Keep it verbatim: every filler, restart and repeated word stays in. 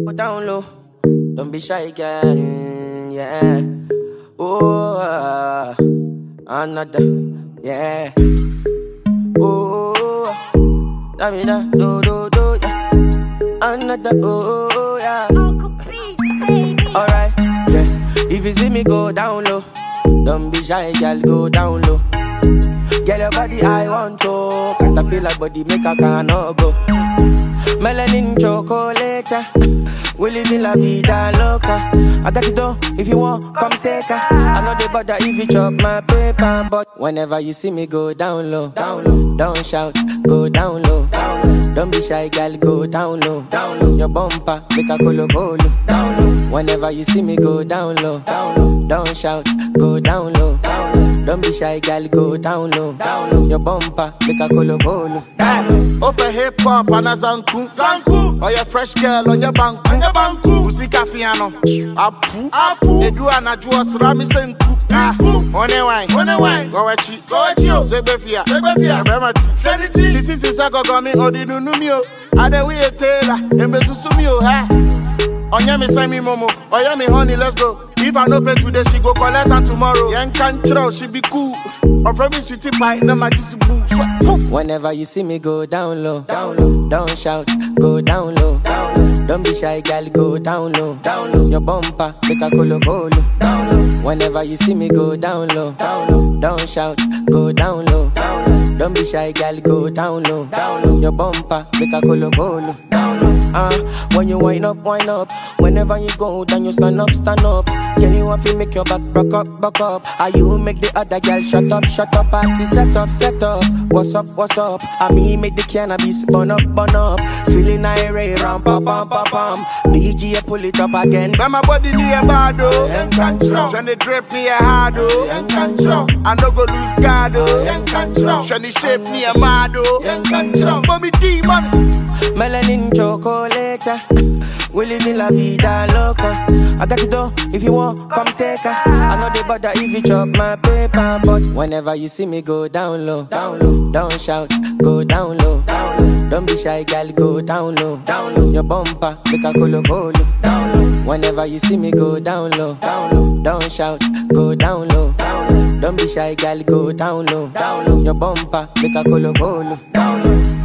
Go down low, don't be shy, girl. Yeah. Oh, uh, another, yeah. Oh, da me da do do do, yeah. Another, oh, yeah. Uncle Beats, baby. Alright, yeah. If you see me go down low, don't be shy, girl. Go down low. Girl, your body I want to. Caterpillar body make a cannot go. Melanin chocolate, we live in la vida loca. I got it though, if you want, come take her. I know they bother if you chop my paper, but whenever you see me go down low, down low, don't shout, go down low, down low. Don't be shy, girl, go down low, down low. Your bumper, make a colo colo, down low. Whenever you see me go down low, down low, don't shout, go down low, down low. Don't be shy, girl, go down low, down low. Your bumper, make a colo colo, down low. Open hip hop and a zanku, zanku. Or your fresh girl on your bank, on your banku. Usika fiano, apu, apu. Edu anajua surami senku. Ah, one wine, one wine. Go wachi, go wachi. Sebefia, sebefia. Bemati, seniti. This is Isako gomi odinu numio. Ade we etela, embe susumio ha. Onya me send me momo, onya me honey, let's go. If I no pay today, she go collect and tomorrow. Young can throw, she be cool. Or from me sweetie pie, no my boo. Whenever you see me go down low, down low, don't shout, go down low, down low. Don't be shy, girl, go down low, down low. Your bumper, make a colo colo, down low. Whenever you see me go down low, down low, don't shout, go down low, down low. Don't be shy, girl, go down low, down low. Your bumper, make a colo colo, down low. Ah, uh, when you wind up, wind up. Whenever you go down, you stand up, stand up. Girl, you want to make your back back up, back up. Are you make the other girl shut up, shut up? Party set up, set up. What's up, what's up? I mean make the cannabis burn up, burn up. Feeling irate, ram pam pam pam pam. D J pull it up again. When my body near bad oh, young control. When the drip near hard oh, young control. I no go lose guard oh, young control. When the shape near mad oh, young control. But me demon. Melanin chocolate, we live in la vida loca. I got it though, if you want, come take her. I know they bother if you chop my paper, but whenever you see me go down low, down low, don't shout, go down low, down low. Don't be shy, girl, go down low, down low. Your bumper, make a colo colo, down low. Whenever you see me go down low, down low, don't shout, go down low, down low. Don't be shy, girl, go down low, down low. Your bumper, make a colo colo, down low.